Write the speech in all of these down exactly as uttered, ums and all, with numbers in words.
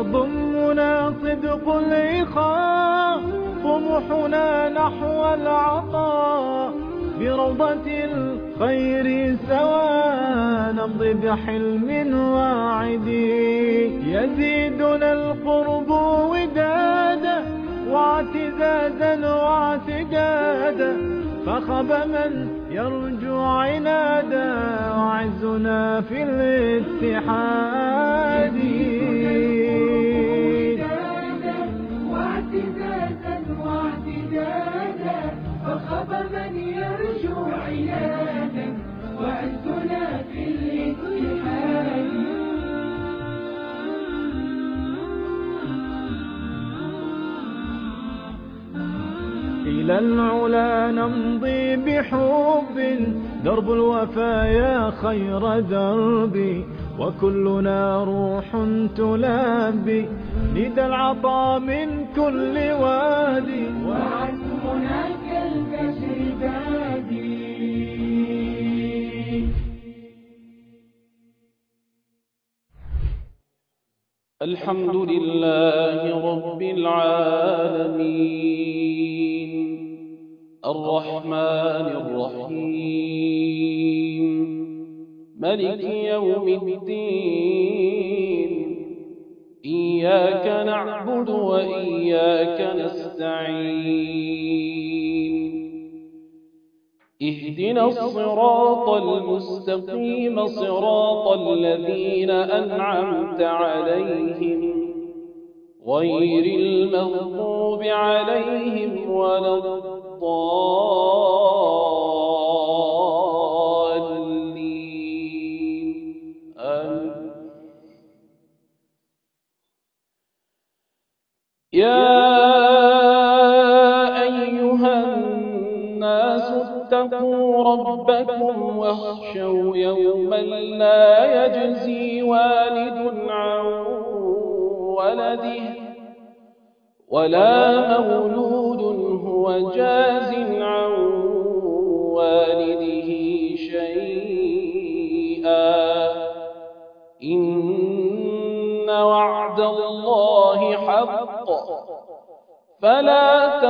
يضمنا صدق الإخاء طموحنا نحو العطاء بروضة الخير سوا نمضي بحلم واعد يزيدنا القرب ودادا واعتزازا واعتقادا فخب من يرجو عنادا وعزنا في الاتحاد واعتزازا واعتقادا فخب من يرجو عنادا وعزنا في الاتحاد. إلى العلا نمضي بحب درب الوفايا خير دربي وكلنا روح تلبي ندى العطاء من كل وادي وعزمنا كالبشر بادي. الحمد لله رب العالمين الرحمن الرحيم ملك يوم الدين إياك نعبد وإياك نستعين اهدنا الصراط المستقيم صراط الذين أنعمت عليهم غير المغضوب عليهم ولا الضالين آمين. يا أيها الناس اتقوا ربكم واخشوا يوما لا يجزي والد عن ولده ولا مولود هو جاز عن والده شيئا إن وعد الله حق فلا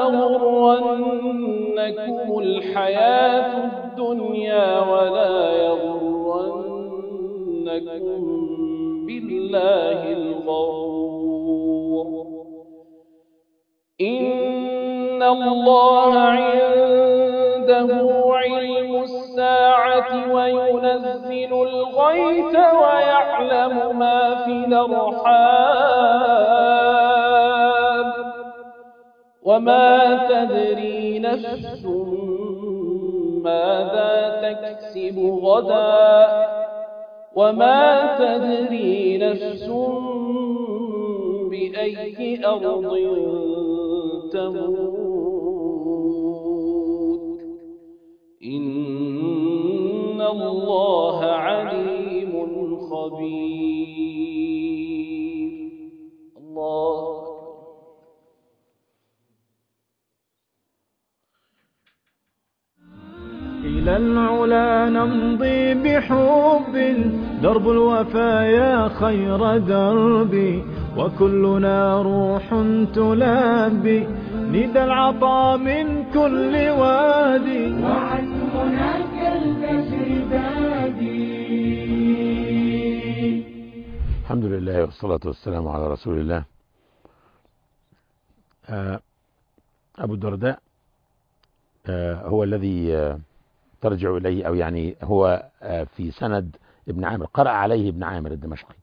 تغرنكم الحياة الدنيا ولا يغرنكم بالله الغرور إن الله عنده علم الساعة وينزل الغيث ويعلم ما في الأرحام وما تدري نفس ماذا تكسب غدا وما تدري نفس بأي أرض تموت إن الله عليم خبير. الله إلى العلا نمضي بحب درب الوفايا خير دربي وكلنا روح تلبي ندى العطاء من كل وادي وعزمنا كالبشر بادي. الحمد لله والصلاة والسلام على رسول الله. أبو الدرداء هو الذي ترجع إليه أو يعني هو في سند ابن عامر، قرأ عليه ابن عامر الدمشقي،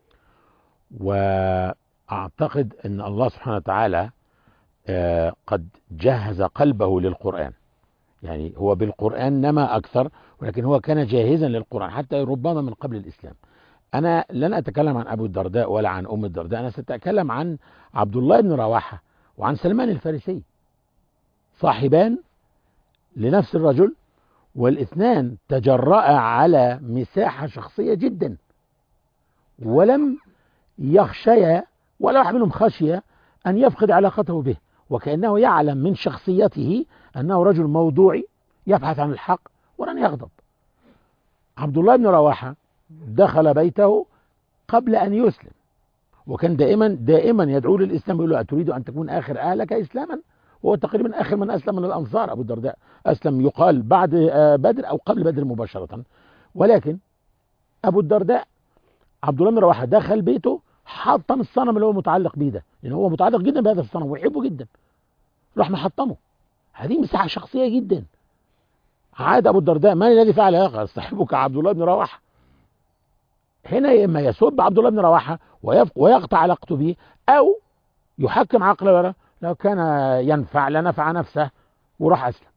وأعتقد أن الله سبحانه وتعالى قد جهز قلبه للقرآن، يعني هو بالقرآن نما أكثر، ولكن هو كان جاهزا للقرآن حتى ربما من قبل الإسلام. أنا لن أتكلم عن أبو الدرداء ولا عن أم الدرداء، أنا سأتكلم عن عبد الله بن رواحة وعن سلمان الفارسي، صاحبان لنفس الرجل، والاثنان تجرأ على مساحة شخصية جدا، ولم يخشيا ولا واحد منهم خشية أن يفقد علاقته به، وكأنه يعلم من شخصيته أنه رجل موضوعي يبحث عن الحق ولن يغضب. عبد الله بن رواحة دخل بيته قبل أن يسلم، وكان دائما دائما يدعو للإسلام، يقول له أتريد أن تكون آخر أهلك إسلاما؟ وهو تقريبا آخر من أسلم من الأنصار. أبو الدرداء أسلم يقال بعد بدر أو قبل بدر مباشرة. ولكن أبو الدرداء عبد الله بن رواحة دخل بيته حطم الصنم اللي هو متعلق بيه ده، لأن هو متعلق جدا بهذا الصنم ويحبه جدا، راح محطمه. هذه مساحة شخصية جدا. عاد أبو الدرداء: من الذي فعل هذا؟ صاحبك عبد الله بن رواحة. هنا يا إما يسب عبد الله بن رواحة ويقطع علاقته به، أو يحكم عقله لو كان ينفع لنفع نفسه وراح أسلم.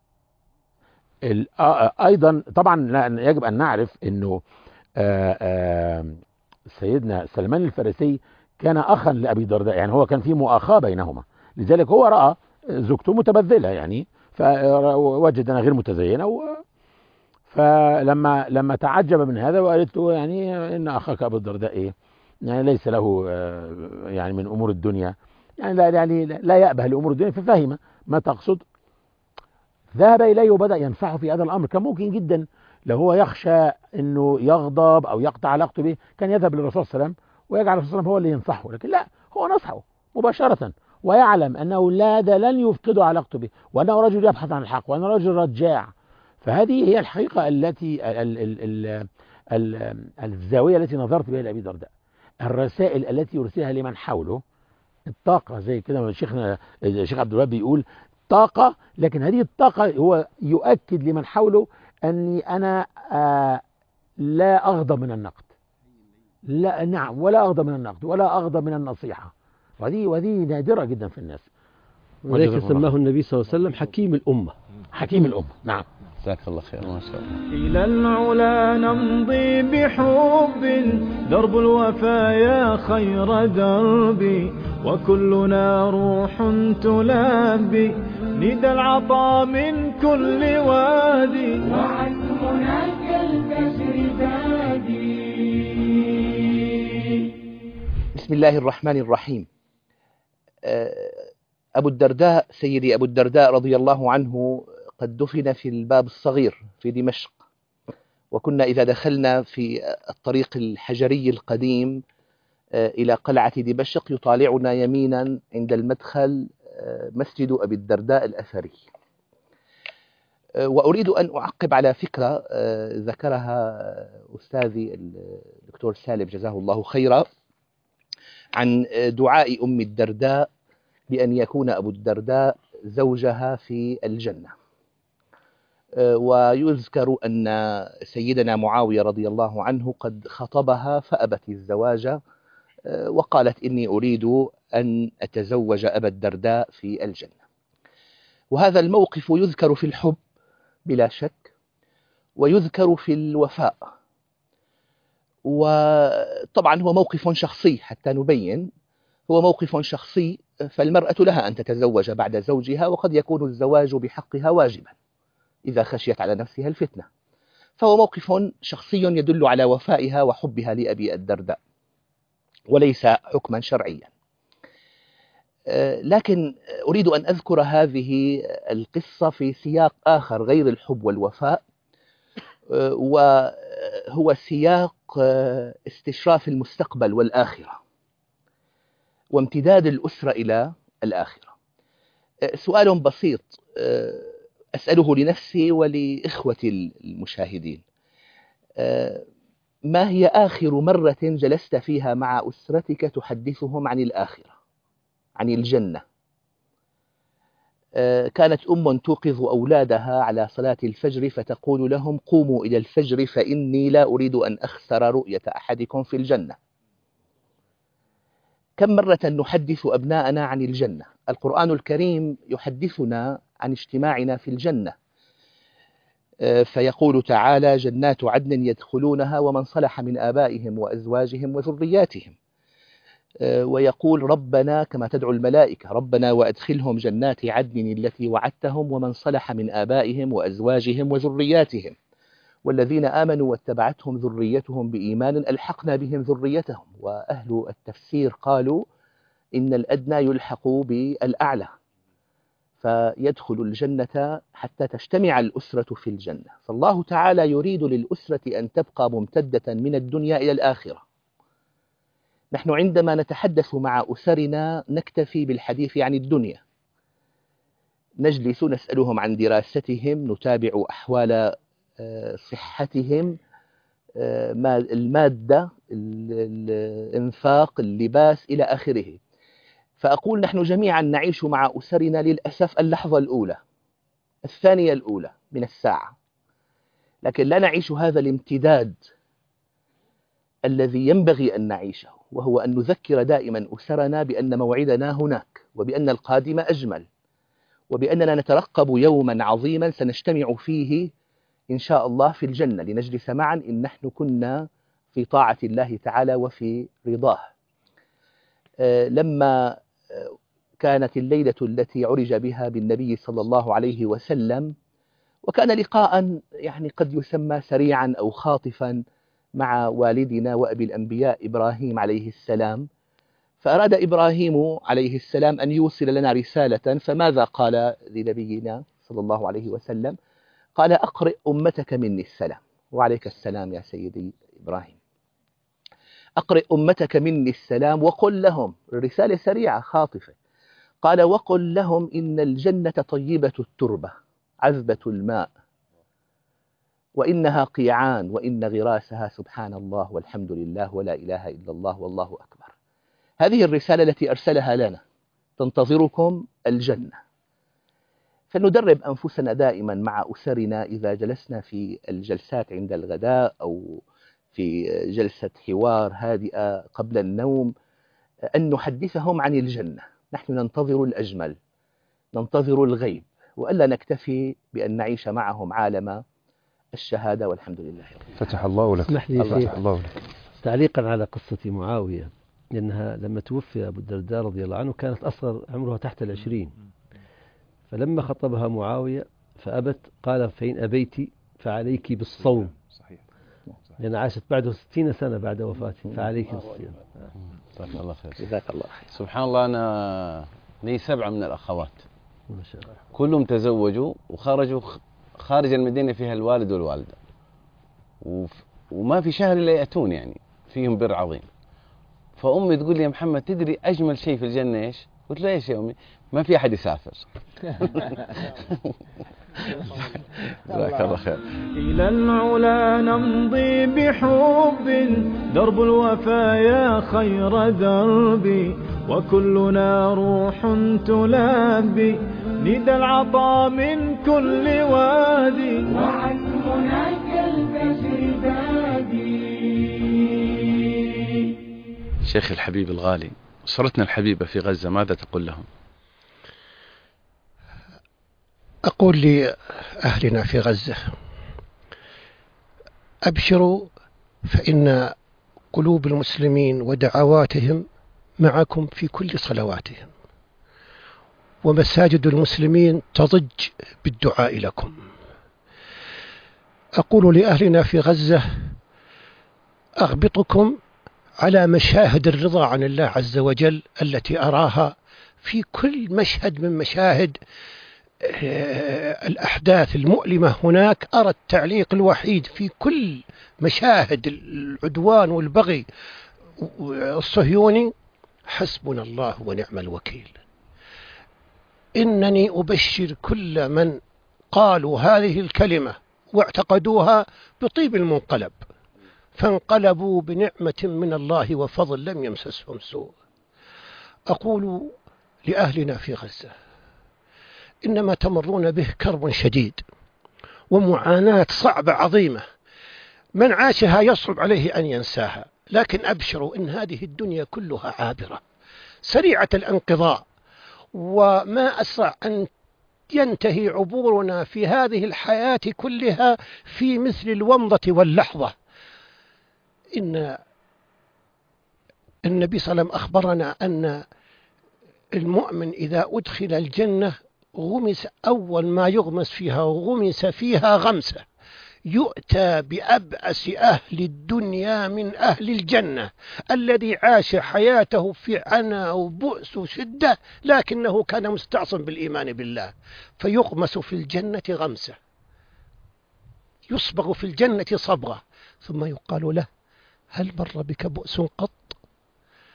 أيضا طبعا يجب أن نعرف أنه آآ آآ سيدنا سلمان الفارسي كان أخا لأبي الدرداء، يعني هو كان في مؤاخاة بينهما، لذلك هو رأى زوجته متبذلة يعني فوجد أنها غير متزينة و فلما لما تعجب من هذا وقالت له يعني إن أخاك أبو الدرداء إيه يعني ليس له يعني من أمور الدنيا، يعني لا يعني لا يأبه لأمور الدنيا، ففهم ما تقصد. ذهب إليه وبدأ ينصحه في هذا الأمر. كان ممكن جدا لو هو يخشى أنه يغضب أو يقطع علاقته به كان يذهب للرسول صلى الله عليه وسلم ويجعل الرسول صلى الله عليه وسلم هو اللي ينصحه، لكن لا، هو نصحه مباشرة ويعلم أنه لا ده لن يفقد علاقته به، وأنه رجل يبحث عن الحق، وأنه رجل رجاع. فهذه هي الحقيقة التي ال ال ال ال الزاوية التي نظرت بها لأبي الدرداء. الرسائل التي يرسلها لمن حوله، الطاقة زي كده شيخنا الشيخ عبد الوهاب بيقول طاقة، لكن هذه الطاقة هو يؤكد لمن حوله أني أنا آه لا أغضب من النقد، لا نعم، ولا أغضب من النقد ولا أغضب من النصيحة، وهذه وهذه نادرة جدا في الناس. ولذلك سماه النبي صلى الله عليه وسلم حكيم الأمة. حكيم الأمة، نعم. جزاك الله خير. ما شاء الله. إلى العلا نمضي بحب، درب الوفايا خير دربي، وكلنا روح تلبي ندى العطا من كل وادي، وعزمنا كالفجر بادي. بسم الله الرحمن الرحيم. أبو الدرداء سيدي أبو الدرداء رضي الله عنه قد دفن في الباب الصغير في دمشق، وكنا إذا دخلنا في الطريق الحجري القديم إلى قلعة دمشق يطالعنا يمينا عند المدخل مسجد أبي الدرداء الأثري. وأريد أن أعقب على فكرة ذكرها أستاذي الدكتور سالم جزاه الله خيرا عن دعاء أم الدرداء بأن يكون أبو الدرداء زوجها في الجنة. ويذكر أن سيدنا معاوية رضي الله عنه قد خطبها فأبت الزواج، وقالت إني أريد أن أتزوج أبا الدرداء في الجنة. وهذا الموقف يذكر في الحب بلا شك، ويذكر في الوفاء، وطبعا هو موقف شخصي حتى نبين، هو موقف شخصي، فالمرأة لها أن تتزوج بعد زوجها، وقد يكون الزواج بحقها واجبا إذا خشيت على نفسها الفتنة، فهو موقف شخصي يدل على وفائها وحبها لأبي الدرداء وليس حكما شرعيا. لكن أريد أن أذكر هذه القصة في سياق آخر غير الحب والوفاء، وهو سياق استشراف المستقبل والآخرة وامتداد الأسرة إلى الآخرة. سؤال بسيط أسأله لنفسي ولإخوتي المشاهدين: ما هي آخر مرة جلست فيها مع أسرتك تحدثهم عن الآخرة، عن الجنة؟ كانت أم توقظ أولادها على صلاة الفجر فتقول لهم: قوموا إلى الفجر فإني لا أريد أن أخسر رؤية أحدكم في الجنة. كم مرة نحدث أبناءنا عن الجنة؟ القرآن الكريم يحدثنا عن اجتماعنا في الجنة، فيقول تعالى: جنات عدن يدخلونها ومن صلح من آبائهم وأزواجهم وذرياتهم. ويقول ربنا كما تدعو الملائكة: ربنا وأدخلهم جنات عدن التي وعدتهم ومن صلح من آبائهم وأزواجهم وذرياتهم والذين آمنوا واتبعتهم ذريتهم بإيمان ألحقنا بهم ذريتهم. وأهل التفسير قالوا إن الأدنى يلحق بالأعلى، فيدخل الجنة حتى تجتمع الأسرة في الجنة. فالله تعالى يريد للأسرة أن تبقى ممتدة من الدنيا إلى الآخرة، نحن عندما نتحدث مع أسرنا نكتفي بالحديث عن الدنيا، نجلس نسألهم عن دراستهم، نتابع أحوال صحتهم، المادة، الإنفاق، اللباس إلى آخره. فأقول نحن جميعا نعيش مع أسرنا للأسف اللحظة الأولى، الثانية الأولى من الساعة، لكن لا نعيش هذا الامتداد الذي ينبغي أن نعيشه، وهو أن نذكر دائما أسرنا بأن موعدنا هناك، وبأن القادم أجمل، وبأننا نترقب يوما عظيما سنجتمع فيه إن شاء الله في الجنة لنجلس معا إن نحن كنا في طاعة الله تعالى وفي رضاه. لما كانت الليلة التي عرج بها بالنبي صلى الله عليه وسلم، وكان لقاء يعني قد يسمى سريعا أو خاطفا مع والدنا وأبي الأنبياء إبراهيم عليه السلام، فأراد إبراهيم عليه السلام أن يوصل لنا رسالة، فماذا قال لنبينا صلى الله عليه وسلم؟ قال: أقرئ أمتك مني السلام. وعليك السلام يا سيدي إبراهيم. أقرئ أمتك مني السلام وقل لهم، الرسالة سريعة خاطفة، قال: وقل لهم إن الجنة طيبة التربة عذبة الماء، وإنها قيعان، وإن غراسها سبحان الله والحمد لله ولا إله إلا الله والله أكبر. هذه الرسالة التي أرسلها لنا، تنتظركم الجنة. فندرب أنفسنا دائما مع أسرنا إذا جلسنا في الجلسات عند الغداء أو في جلسة حوار هادئة قبل النوم أن نحدثهم عن الجنة. نحن ننتظر الأجمل، ننتظر الغيب، وألا نكتفي بأن نعيش معهم عالم الشهادة والحمد لله. فتح الله لك. اسمح لي فتح الله لك. تعليقا على قصة معاوية، لأنها لما توفي أبو الدرداء رضي الله عنه كانت أصغر عمرها تحت العشرين، فلما خطبها معاوية فأبت، قال: فإن أبيت فعليك بالصوم. صحيح. لأن عاشت بعده ستين سنة بعد وفاته، فعليك بالصيام. جزاك الله خير. جزاك الله خير. سبحان الله، أنا لي سبعة من الأخوات ما شاء الله، كلهم تزوجوا وخرجوا خارج المدينة فيها الوالد والوالدة، وف... وما في شهر إلا يأتون، يعني فيهم بر عظيم. فأمي تقول لي: يا محمد، تدري أجمل شيء في الجنة إيش؟ قلت له: إيش يا أمي؟ ما في أحد يسافر. جزاك الله خير. إلى العلا نمضي بحب، درب الوفايا خير دربي، وكلنا روح تلبي ندى العطاء من كل وادي، وعن هناك الفجر بادي. شيخ الحبيب الغالي، أسرتنا الحبيبة في غزة ماذا تقول لهم؟ أقول لأهلنا في غزة: أبشروا، فإن قلوب المسلمين ودعواتهم معكم في كل صلواتهم، ومساجد المسلمين تضج بالدعاء لكم. أقول لأهلنا في غزة: أغبطكم على مشاهد الرضا عن الله عز وجل التي أراها في كل مشهد من مشاهد الأحداث المؤلمة هناك. أرى التعليق الوحيد في كل مشاهد العدوان والبغي الصهيوني: حسبنا الله ونعم الوكيل. إنني أبشر كل من قالوا هذه الكلمة واعتقدوها بطيب المنقلب، فانقلبوا بنعمة من الله وفضل لم يمسسهم سوء. أقول لأهلنا في غزة: إنما تمرون به كرب شديد ومعاناة صعبة عظيمة، من عاشها يصعب عليه أن ينساها، لكن أبشروا إن هذه الدنيا كلها عابرة سريعة الانقضاء، وما أسرع أن ينتهي عبورنا في هذه الحياة كلها في مثل الومضة واللحظة. إن النبي صلى الله عليه وسلم أخبرنا أن المؤمن إذا أدخل الجنة غمس، أول ما يغمس فيها غمس فيها غمسة، يؤتى بأبأس أهل الدنيا من أهل الجنة، الذي عاش حياته في عناء وبؤس وشدة، لكنه كان مستعصم بالإيمان بالله، فيغمس في الجنة غمسة، يصبغ في الجنة صبغة، ثم يقال له: هل مر بك بؤس قط؟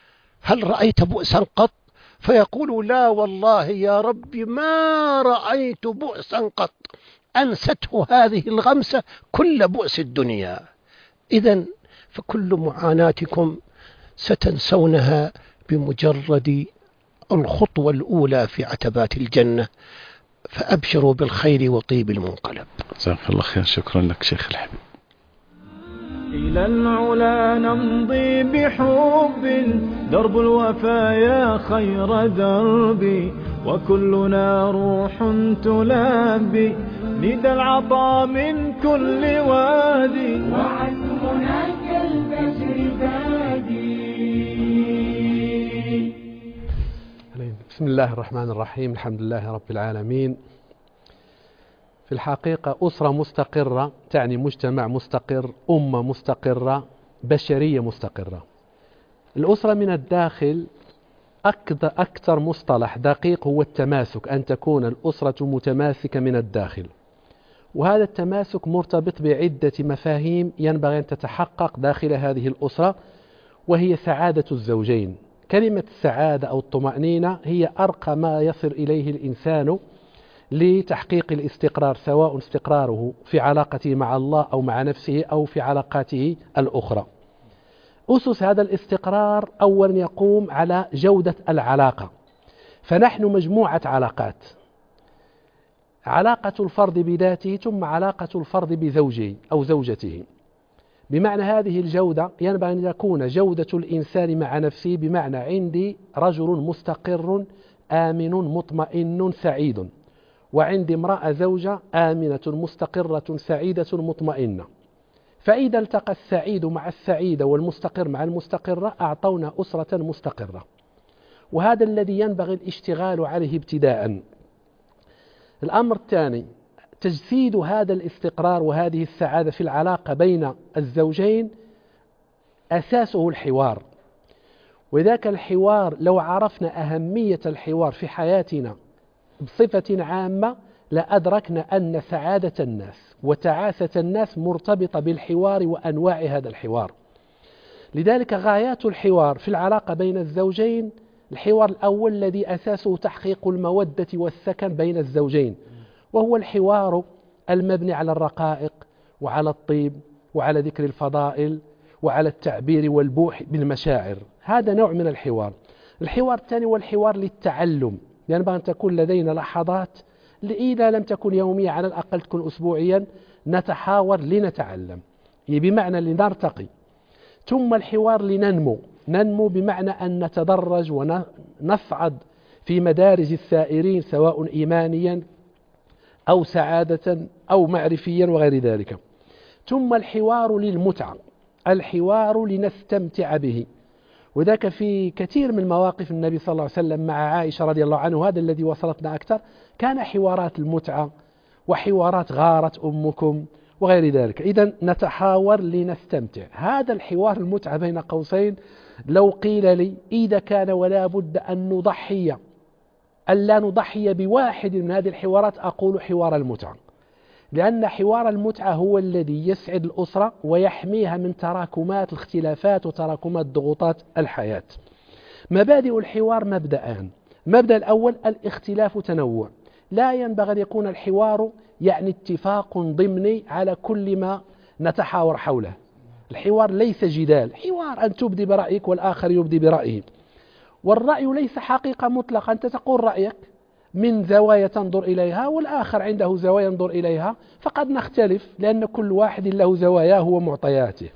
هل رأيت بؤسا قط؟ فيقول لا والله يا ربي ما رأيت بؤسا قط، أنسته هذه الغمسة كل بؤس الدنيا. إذن فكل معاناتكم ستنسونها بمجرد الخطوة الأولى في عتبات الجنة، فأبشروا بالخير وطيب المنقلب. جزاك الله خير. شكرا لك شيخ الحبيب. إلى العلا نمضي بحب، درب الوفايا خير دربي، وكلنا روح تلبي ندى العطا من كل وادي، وعزمنا كالفجر بادي. بسم الله الرحمن الرحيم. الحمد لله رب العالمين. في الحقيقة أسرة مستقرة تعني مجتمع مستقر، أمة مستقرة، بشرية مستقرة. الأسرة من الداخل أكثر مصطلح دقيق هو التماسك، أن تكون الأسرة متماسكة من الداخل، وهذا التماسك مرتبط بعدة مفاهيم ينبغي أن تتحقق داخل هذه الأسرة، وهي سعادة الزوجين. كلمة السعادة أو الطمأنينة هي أرقى ما يصل إليه الإنسان لتحقيق الاستقرار، سواء استقراره في علاقته مع الله أو مع نفسه أو في علاقاته الأخرى. أسس هذا الاستقرار أولا يقوم على جودة العلاقة، فنحن مجموعة علاقات، علاقة الفرد بذاته ثم علاقة الفرد بزوجه أو زوجته. بمعنى هذه الجودة ينبغي أن يكون جودة الإنسان مع نفسه، بمعنى عندي رجل مستقر آمن مطمئن سعيد، وعندي امرأة زوجة آمنة مستقرة سعيدة مطمئنة. فإذا التقى السعيد مع السعيدة والمستقر مع المستقرة أعطونا أسرة مستقرة، وهذا الذي ينبغي الاشتغال عليه ابتداء. الأمر الثاني تجسيد هذا الاستقرار وهذه السعادة في العلاقة بين الزوجين، أساسه الحوار. وذاك الحوار لو عرفنا أهمية الحوار في حياتنا بصفة عامة لأدركنا أن سعادة الناس وتعاسة الناس مرتبطة بالحوار وأنواع هذا الحوار. لذلك غايات الحوار في العلاقة بين الزوجين، الحوار الأول الذي أساسه تحقيق المودة والسكن بين الزوجين، وهو الحوار المبني على الرقائق وعلى الطيب وعلى ذكر الفضائل وعلى التعبير والبوح بالمشاعر. هذا نوع من الحوار. الحوار الثاني هو الحوار للتعلم، ينبغي أن تكون لدينا لحظات إذا لم تكن يومية على الأقل تكون أسبوعيا نتحاور لنتعلم، بمعنى لنرتقي. ثم الحوار لننمو، ننمو بمعنى أن نتدرج ونصعد في مدارج السائرين، سواء إيمانيا أو سعادة أو معرفيا وغير ذلك. ثم الحوار للمتعة، الحوار لنستمتع به، وذاك في كثير من مواقف النبي صلى الله عليه وسلم مع عائشة رضي الله عنه، هذا الذي وصلتنا أكثر، كان حوارات المتعة وحوارات غارت أمكم وغير ذلك. إذن نتحاور لنستمتع. هذا الحوار المتعة بين قوسين لو قيل لي إذا كان ولا بد أن نضحي ألا نضحي بواحد من هذه الحوارات، أقول حوار المتعة، لأن حوار المتعة هو الذي يسعد الأسرة ويحميها من تراكمات الاختلافات وتراكمات ضغوطات الحياة. مبادئ الحوار مبدأان. المبدأ الأول الاختلاف تنوع، لا ينبغي أن يكون الحوار يعني اتفاق ضمني على كل ما نتحاور حوله. الحوار ليس جدال، حوار أن تبدي برأيك والآخر يبدي برأيه، والرأي ليس حقيقة مطلقة، أنت تقول رأيك من زوايا تنظر إليها والآخر عنده زوايا ينظر إليها، فقد نختلف لأن كل واحد له زواياه ومعطياته.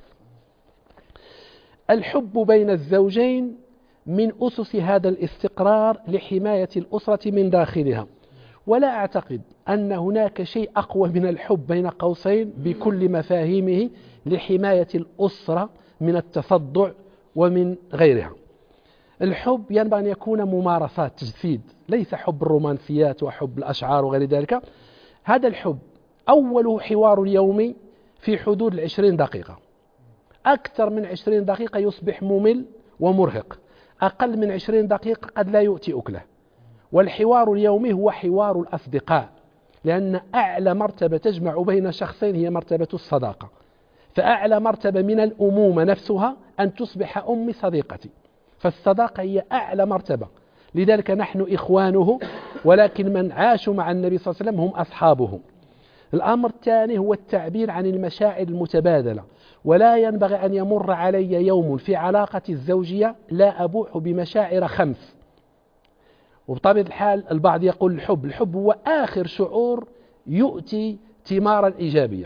الحب بين الزوجين من أسس هذا الاستقرار لحماية الأسرة من داخلها، ولا أعتقد أن هناك شيء أقوى من الحب بين قوسين بكل مفاهيمه لحماية الأسرة من التصدع ومن غيرها. الحب ينبغي أن يكون ممارسات تجسيد، ليس حب الرومانسيات وحب الأشعار وغير ذلك. هذا الحب أوله حوار يومي في حدود العشرين دقيقة، أكثر من عشرين دقيقة يصبح ممل ومرهق، أقل من عشرين دقيقة قد لا يؤتي أكله. والحوار اليومي هو حوار الأصدقاء، لأن أعلى مرتبة تجمع بين شخصين هي مرتبة الصداقة، فأعلى مرتبة من الأمومة نفسها أن تصبح أمي صديقتي، فالصداقة هي أعلى مرتبة، لذلك نحن إخوانه، ولكن من عاشوا مع النبي صلى الله عليه وسلم هم أصحابه. الأمر الثاني هو التعبير عن المشاعر المتبادلة، ولا ينبغي أن يمر علي يوم في علاقة الزوجية لا أبوح بمشاعر خمس. وبطبيعة الحال البعض يقول الحب الحب هو آخر شعور يؤتي ثمارا إيجابية.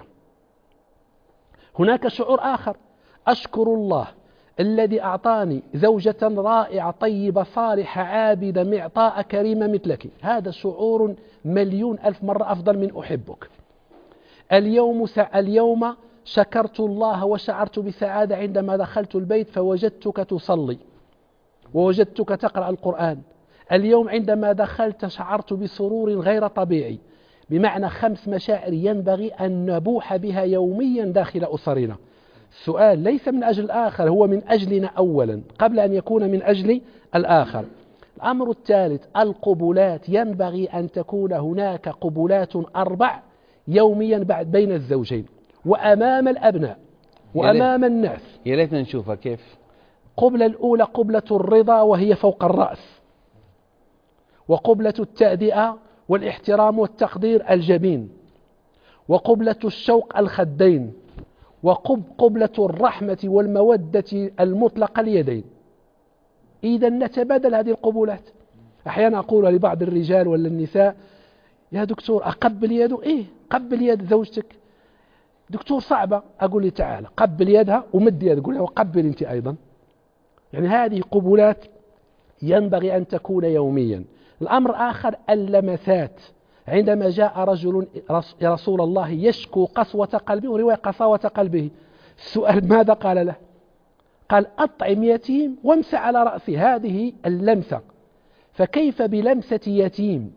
هناك شعور آخر، أشكر الله الذي أعطاني زوجة رائعة طيبة صالحة عابدة معطاء كريمة مثلك. هذا شعور مليون ألف مرة أفضل من أحبك. اليوم اليوم شكرت الله وشعرت بسعادة عندما دخلت البيت فوجدتك تصلي ووجدتك تقرأ القرآن. اليوم عندما دخلت شعرت بسرور غير طبيعي. بمعنى خمس مشاعر ينبغي أن نبوح بها يوميا داخل أسرنا. السؤال ليس من أجل الآخر، هو من أجلنا أولا قبل أن يكون من أجل الآخر. الأمر الثالث القبلات، ينبغي أن تكون هناك قبلات أربع يوميا بعد بين الزوجين وأمام الأبناء وأمام الناس. يا ريتنا نشوفها كيف. قبلة الأولى قبلة الرضا وهي فوق الرأس، وقبلة التأدئة والاحترام والتقدير الجبين، وقبلة الشوق الخدين، وقبلة الرحمة والمودة المطلقة اليدين. إذا نتبادل هذه القبولات. أحيانا أقول لبعض الرجال ولا النساء يا دكتور أقبل يده؟ إيه قبل يد زوجتك. دكتور صعبة. أقول لي تعال قبل يدها ومد يد، أقول له وقبل أنت أيضا. يعني هذه قبولات ينبغي أن تكون يوميا. الأمر آخر اللمسات. عندما جاء رجل يا رسول الله يشكو قسوة قلبه ورواية قساوة قلبه، السؤال ماذا قال له؟ قال أطعم يتيم وامسح على رأسه. هذه اللمسة. فكيف بلمسة يتيم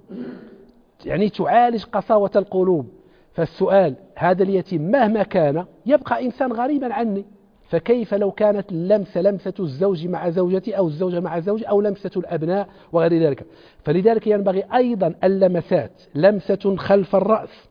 يعني تعالج قساوة القلوب؟ فالسؤال هذا اليتيم مهما كان يبقى إنسان غريبا عني، فكيف لو كانت اللمسة لمسة الزوج مع زوجتي أو الزوجة مع زوج أو لمسة الأبناء وغير ذلك. فلذلك ينبغي أيضا اللمسات، لمسة خلف الرأس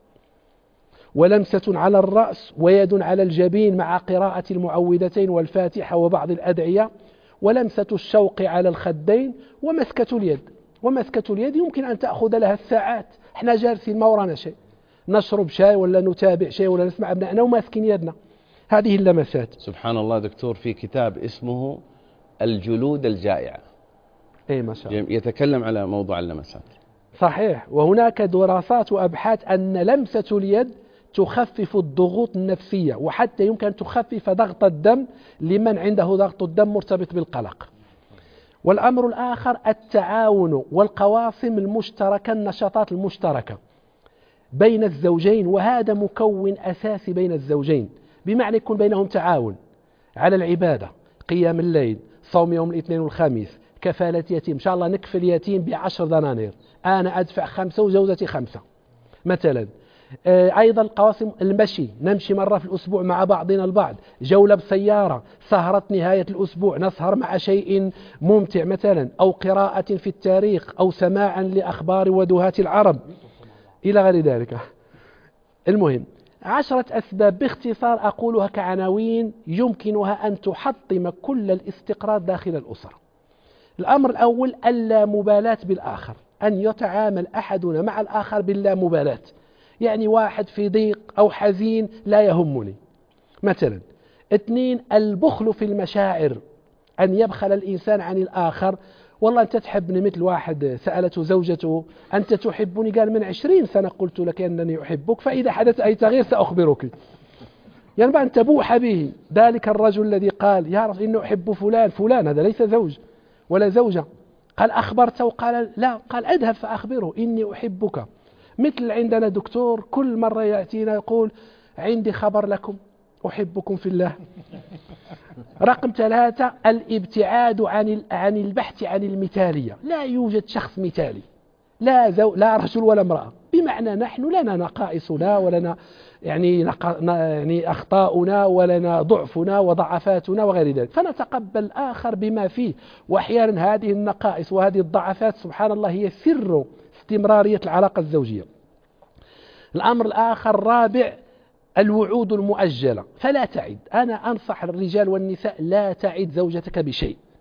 ولمسة على الرأس ويد على الجبين مع قراءة المعوذتين والفاتحة وبعض الأدعية، ولمسة الشوق على الخدين، ومسكة اليد. ومسكة اليد يمكن أن تأخذ لها الساعات، احنا جالسين ما ورانا شيء، نشرب شاي ولا نتابع شيء ولا نسمع أبنائنا وماسكين يدنا. هذه اللمسات. سبحان الله دكتور، في كتاب اسمه الجلود الجائعة أي ما شاء الله يتكلم على موضوع اللمسات. صحيح. وهناك دراسات وأبحاث أن لمسة اليد تخفف الضغوط النفسية، وحتى يمكن تخفف ضغط الدم لمن عنده ضغط الدم مرتبط بالقلق. والأمر الآخر التعاون والقواسم المشتركة، النشاطات المشتركة بين الزوجين، وهذا مكون أساسي بين الزوجين، بمعنى يكون بينهم تعاون على العبادة، قيام الليل، صوم يوم الاثنين والخميس، كفالة يتيم، إن شاء الله نكفل يتيم بعشر دنانير، أنا أدفع خمسة وزوجتي خمسة مثلا. أيضا قواسم المشي، نمشي مرة في الأسبوع مع بعضنا البعض، جولة بسيارة، سهرة نهاية الأسبوع نسهر مع شيء ممتع مثلا، أو قراءة في التاريخ، أو سماعا لأخبار ودهات العرب إلى غير ذلك. المهم عشرة أسباب باختصار أقولها كعناوين يمكنها أن تحطم كل الاستقرار داخل الأسرة. الأمر الأول اللامبالاة بالآخر، أن يتعامل أحدنا مع الآخر باللامبالاة، يعني واحد في ضيق أو حزين لا يهمني مثلا. اثنين البخل في المشاعر، أن يبخل الإنسان عن الآخر. والله أنت تحبني، مثل واحد سألته زوجته أنت تحبني؟ قال من عشرين سنة قلت لك أنني أحبك، فإذا حدث أي تغيير سأخبرك. ينبغي أن تبوح به. ذلك الرجل الذي قال يا رسول إنه أحب فلان، فلان هذا ليس زوج ولا زوجة، قال أخبرته؟ قال لا. قال اذهب فأخبره إني أحبك. مثل عندنا دكتور كل مرة يأتينا يقول عندي خبر لكم، أحبكم في الله. رقم ثلاثة الابتعاد عن عن البحث عن المثالية. لا يوجد شخص مثالي، لا زو لا رجل ولا امرأة، بمعنى نحن لنا نقائصنا ولنا يعني نق... يعني أخطاؤنا ولنا ضعفنا وضعفاتنا وغير ذلك، فنتقبل الآخر بما فيه. وأحيانا هذه النقائص وهذه الضعفات سبحان الله هي سر استمرارية العلاقة الزوجية. الأمر الآخر الرابع الوعود المؤجلة، فلا تعد. أنا أنصح الرجال والنساء لا تعد زوجتك بشيء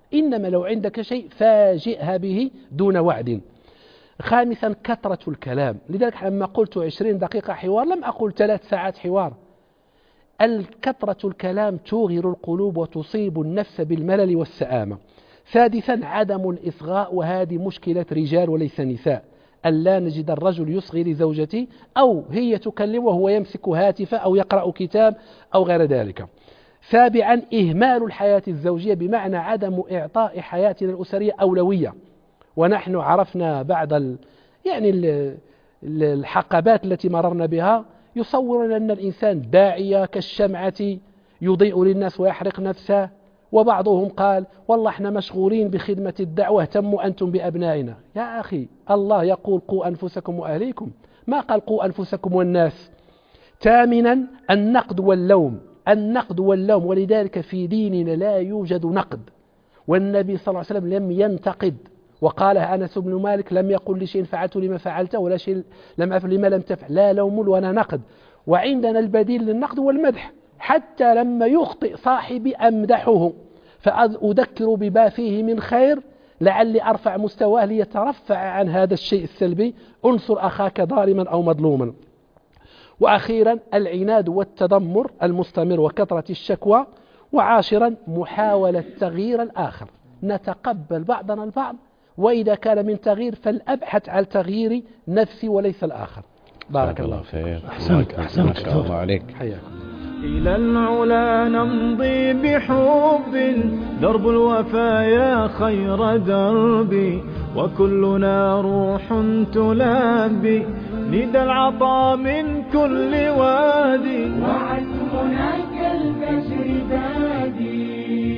إنما لو عندك شيء فاجئها به دون وعد. خامسا كثرة الكلام. لذلك لما قلت عشرين دقيقة حوار لم أقل ثلاث ساعات حوار. الكثرة الكلام توغر القلوب وتصيب النفس بالملل والسآمة. سادسا عدم الإصغاء، وهذه مشكلة رجال وليس نساء، ألا نجد الرجل يصغي لزوجته أو هي تكلم وهو يمسك هاتفا أو يقرأ كتاب أو غير ذلك. سابعا إهمال الحياة الزوجية، بمعنى عدم إعطاء حياتنا الأسرية أولوية. ونحن عرفنا بعض ال يعني ال الحقبات التي مررنا بها يصور أن الإنسان داعية كالشمعة يضيء للناس ويحرق نفسه، وبعضهم قال والله احنا مشغولين بخدمة الدعوة، اهتموا أنتم بأبنائنا. يا أخي الله يقول قوا أنفسكم وأهليكم، ما قال قوا أنفسكم والناس. ثامنا النقد واللوم، النقد واللوم، ولذلك في ديننا لا يوجد نقد، والنبي صلى الله عليه وسلم لم ينتقد، وقال أنس بن مالك لم يقل لشيء فعلت لما فعلته ولا شيء لم أفعل لما لم تفعل، لا لوم ولا نقد. وعندنا البديل للنقد والمدح، حتى لما يخطئ صاحبي أمدحه فأذكر بما فيه من خير لعلي أرفع مستواه ليترفع عن هذا الشيء السلبي. انصر أخاك ظالما أو مظلوما. وأخيرا العناد والتذمر المستمر وكثرة الشكوى. وعاشرا محاولة تغيير الآخر، نتقبل بعضنا البعض، وإذا كان من تغيير فالأبحث عن تغيير نفسي وليس الآخر. بارك الله فيك. أحسنت أحسنت ما شاء الله عليك. حياك. إلى العلا نمضي بحب، درب الوفا يا خير دربي، وكلنا روح تلبي ندى العطا من كل وادي، وعزمنا كالفجر بادي.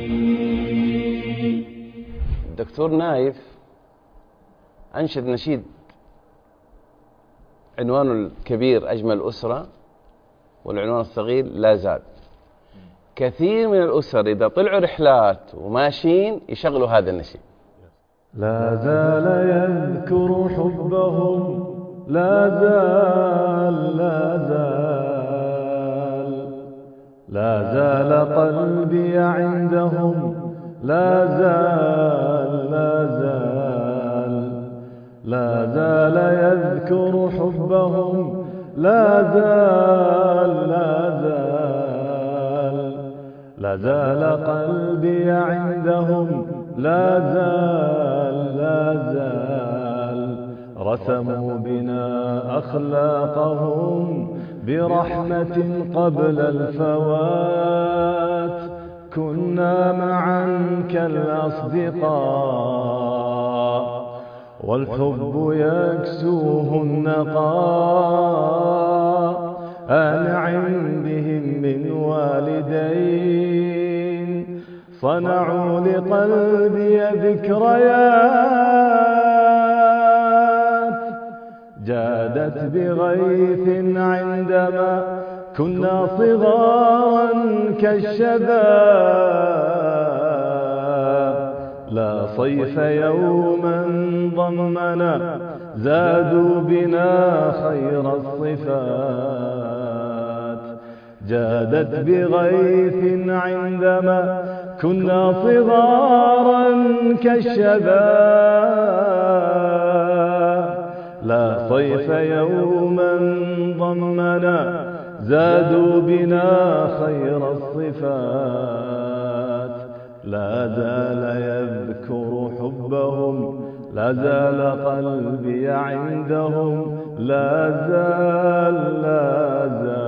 الدكتور نايف أنشد نشيد عنوانه الكبير أجمل أسرة، والعنوان الصغير لا زال. كثير من الأسر إذا طلعوا رحلات وماشيين يشغلوا هذا النشيد. لا زال يذكر حبهم، لا زال لا زال، لا زال قلبي عندهم، لا زال لا زال، لا زال يذكر حبهم، لا زال لا زال، لا زال قلبي عندهم، لا زال لا زال. رسموا بنا أخلاقهم برحمة قبل الفوات، كنا معا كالأصدقاء، والحب يكسوه النقاء. أنعم بهم من والدين، صنعوا لقلبي ذكريات، جادت بغيث عندما كنا صغارا كالشباب. لا صيف يوما ضمنا، زادوا بنا خير الصفات، جادت بغيث عندما كنا صغارا كالشباب. لا صيف يوما ضمنا، زادوا بنا خير الصفات. لا زال يذكر حبهم، لا زال قلبي عندهم، لا زال لا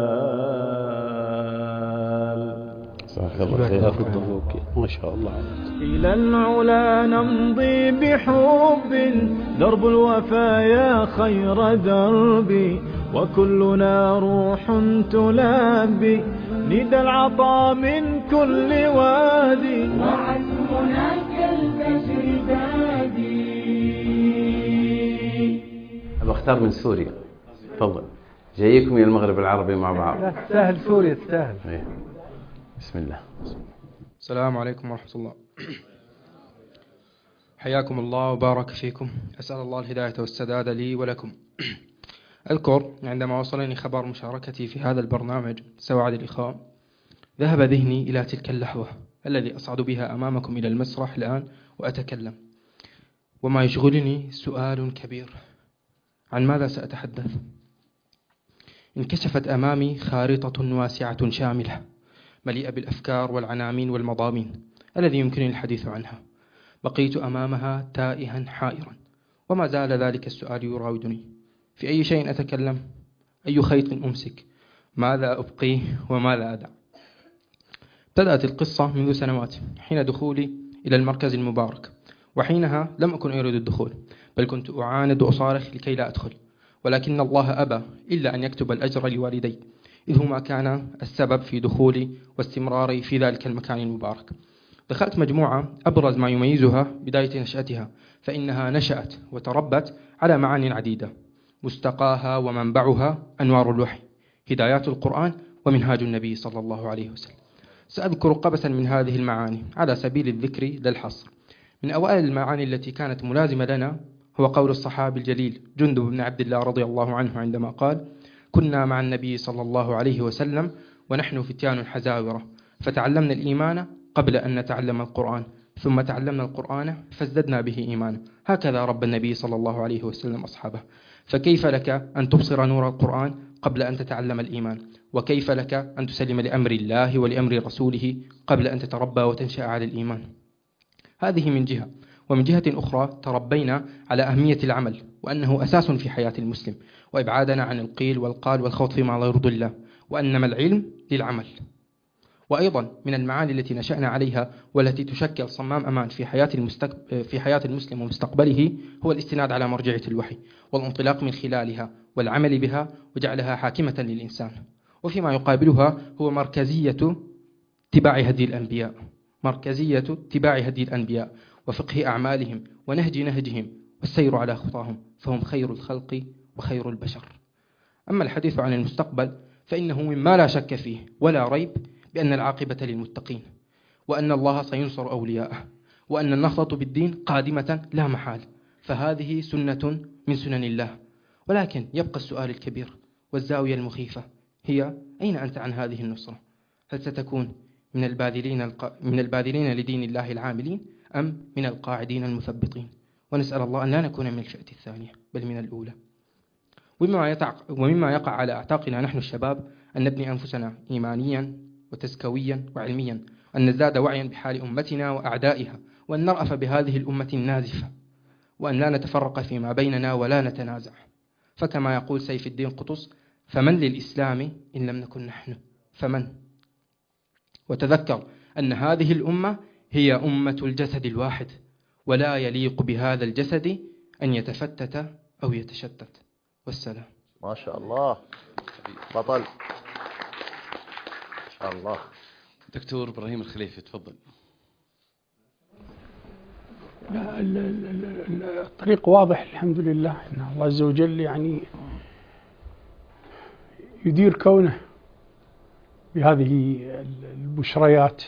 زال. جزاك الله خير. ما شاء الله. إلى العلا نمضي بحب، درب الوفا يا خير دربي، وكلنا روح تلبي ندى العطا من كل وادي، وعزمنا كالفجر بادي. أبغى أختار من سوريا. تفضل. جايكم من المغرب العربي مع بعض. لا تستاهل سوريا تستاهل. بسم الله. السلام عليكم ورحمة الله. حياكم الله وبارك فيكم. أسأل الله الهداية والسداد لي ولكم. أذكر عندما وصلني خبر مشاركتي في هذا البرنامج سواعد الإخاء، ذهب ذهني إلى تلك اللحظة الذي أصعد بها أمامكم إلى المسرح الآن وأتكلم، وما يشغلني سؤال كبير: عن ماذا سأتحدث؟ انكشفت أمامي خارطة واسعة شاملة مليئة بالأفكار والعناوين والمضامين الذي يمكنني الحديث عنها. بقيت أمامها تائها حائرا، وما زال ذلك السؤال يراودني: في أي شيء أتكلم؟ أي خيط أمسك؟ ماذا أبقي وماذا أدع؟ ابتدأت القصة منذ سنوات حين دخولي إلى المركز المبارك، وحينها لم أكن أريد الدخول، بل كنت أعاند وأصارخ لكي لا أدخل، ولكن الله أبى إلا أن يكتب الأجر لوالدي، إذ هما كان السبب في دخولي واستمراري في ذلك المكان المبارك. دخلت مجموعة أبرز ما يميزها بداية نشأتها، فإنها نشأت وتربت على معان عديدة، مستقاها ومنبعها أنوار الوحي، هدايات القرآن ومنهاج النبي صلى الله عليه وسلم. سأذكر قبسا من هذه المعاني على سبيل الذكر للحصر. من أوائل المعاني التي كانت ملازمة لنا هو قول الصحابي الجليل جندب بن عبد الله رضي الله عنه عندما قال: كنا مع النبي صلى الله عليه وسلم ونحن فتيان حزاورة، فتعلمنا الإيمان قبل أن نتعلم القرآن، ثم تعلمنا القرآن فازددنا به إيمانا. هكذا رب النبي صلى الله عليه وسلم أصحابه. فكيف لك أن تبصر نور القرآن قبل أن تتعلم الإيمان؟ وكيف لك أن تسلم لأمر الله ولأمر رسوله قبل أن تتربى وتنشأ على الإيمان؟ هذه من جهة. ومن جهة أخرى تربينا على أهمية العمل، وأنه أساس في حياة المسلم، وإبعادنا عن القيل والقال والخوض فيما لا يرضي الله، وأنما العلم للعمل. وأيضا من المعاني التي نشأنا عليها والتي تشكل صمام أمان في حياة, المستقب... في حياة المسلم ومستقبله هو الاستناد على مرجعية الوحي والانطلاق من خلالها والعمل بها وجعلها حاكمة للإنسان. وفيما يقابلها هو مركزية اتباع هدي الأنبياء مركزية اتباع هدي الأنبياء وفقه أعمالهم ونهج نهجهم والسير على خطاهم، فهم خير الخلق وخير البشر. أما الحديث عن المستقبل فإنه مما لا شك فيه ولا ريب بأن العاقبة للمتقين، وأن الله سينصر أولياءه، وأن النهضة بالدين قادمة لا محال، فهذه سنة من سنن الله. ولكن يبقى السؤال الكبير والزاوية المخيفة هي: أين أنت عن هذه النصرة؟ هل ستكون من الباذلين الق... من الباذلين لدين الله العاملين، أم من القاعدين المثبطين؟ ونسأل الله أن لا نكون من الفئة الثانية بل من الأولى. ومما, يتع... ومما يقع على أعتاقنا نحن الشباب أن نبني أنفسنا إيمانيا وتزكويا وعلميا، أن نزداد وعيا بحال أمتنا وأعدائها، وأن نرأف بهذه الأمة النازفة، وأن لا نتفرق فيما بيننا ولا نتنازع. فكما يقول سيف الدين قطز: فمن للإسلام إن لم نكن نحن؟ فمن؟ وتذكر أن هذه الأمة هي أمة الجسد الواحد، ولا يليق بهذا الجسد أن يتفتت أو يتشتت. والسلام. ما شاء الله، بطل. الله. دكتور إبراهيم الخليفي تفضل. لا الطريق واضح الحمد لله، إن الله عز وجل يعني يدير كونه بهذه البشريات.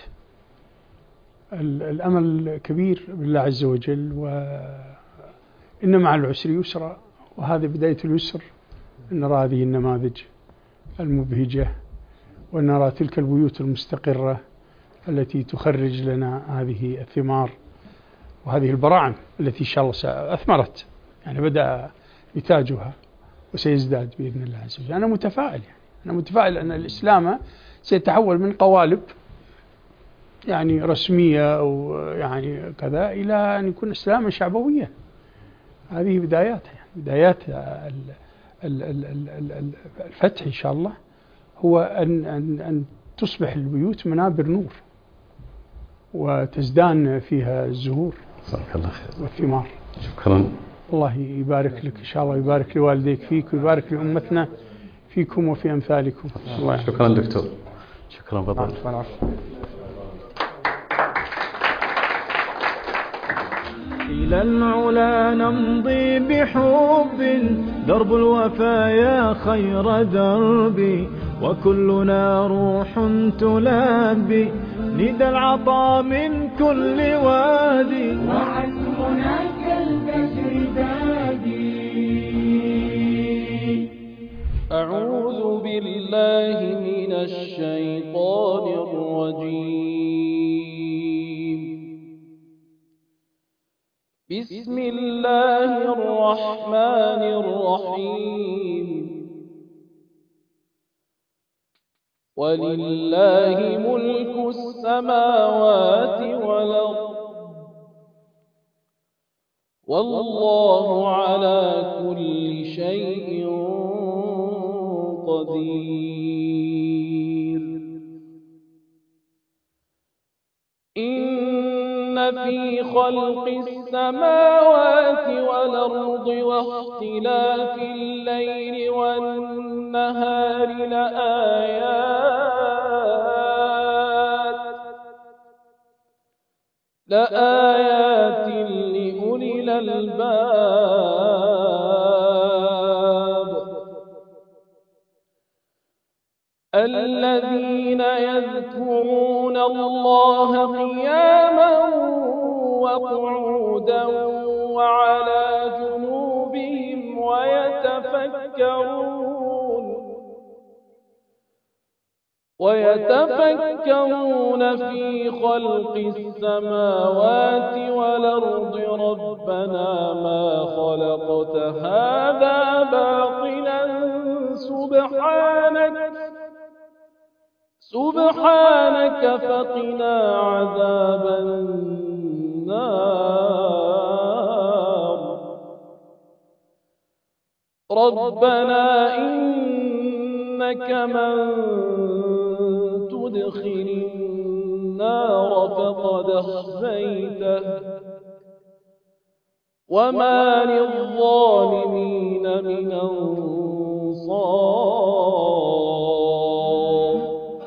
الأمل كبير بالله عز وجل، وإن مع العسر يسرا، وهذه بداية اليسر. نرى هذه النماذج المبهجة، ونرى تلك البيوت المستقرة التي تخرج لنا هذه الثمار وهذه البراعم التي إن شاء الله أثمرت، يعني بدأ نتاجها وسيزداد بإذن الله عز وجل. أنا متفائل، يعني أنا متفائل أن الإسلام سيتحول من قوالب يعني رسمية أو يعني كذا إلى أن يكون إسلاما شعبويا. هذه بدايات، يعني بدايات الفتح إن شاء الله هو أن أن أن تصبح البيوت منابر نور وتزدان فيها الزهور والثمار. شكرا. الله يبارك لك إن شاء الله، يبارك لوالديك فيك، ويبارك لأمتنا فيكم وفي أمثالكم. الله. شكرا دكتور. شكرا بطل. إلى العلا نمضي بحب، درب الوفايا خير دربي، وكلنا روح تلبي ندى العطا من كل وادي، وعزمنا كالفجر بادي. أعوذ بالله بالله من الشيطان الرجيم. بسم الله الرحمن الرحيم. الحمد لله رب العالمين، والصلاة والسلام على رسول الله محمد وعلى آله وصحبه أجمعين. أما بعد، فإن أصدق الحديث كتاب الله، وخير الهدي هدي محمد صلى الله عليه وسلم، وشر الأمور محدثاتها، فإن كل محدثة بدعة وكل بدعة ضلالة، وكل ضلالة في النار. أعوذ بالله من بسم الله الرحمن الرحيم ولله ملك السماوات والأرض والله على كل شيء قدير إن في خلق السماوات والأرض واختلاف الليل والنهار لآيات لآيات لأولي الألباب الذين يذكرون الله قياما وقعودا وعلى جنوبهم ويتفكرون ويتفكرون في خلق السماوات والأرض ربنا ما خلقت هذا باطلا سبحانك سبحانك فقنا عذاب النار ربنا إنك من تدخل النار فقد أخزيته وما للظالمين من أنصار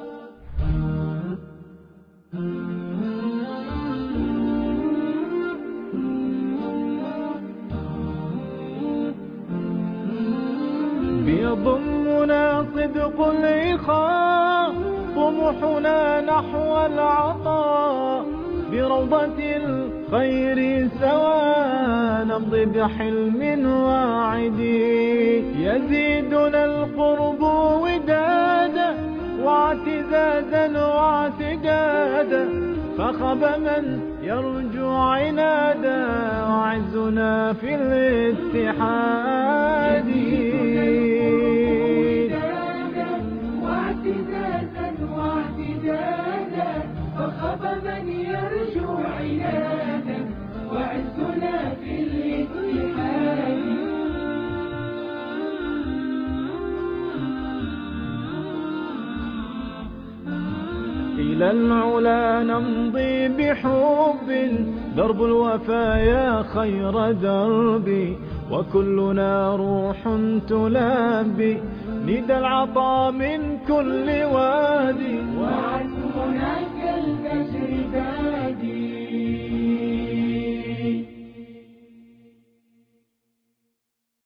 بيضمنا صدق الإخاء طموحنا نحو العطاء بروضة الخير سوا نمضي بحلم واعد يزيدنا القرب ودادا واعتزازا واعتقادا فخب من يرجو عنادا وعزنا في الاتحاد واعتزازا واعتدادا فخب من يرجو عنادا وعزنا في الاتحاد إلى العلا نمضي بحب درب الوفايا خير دربي وكلنا روح تلبي ندى العطاء من كل وادي وعزمنا كالفجر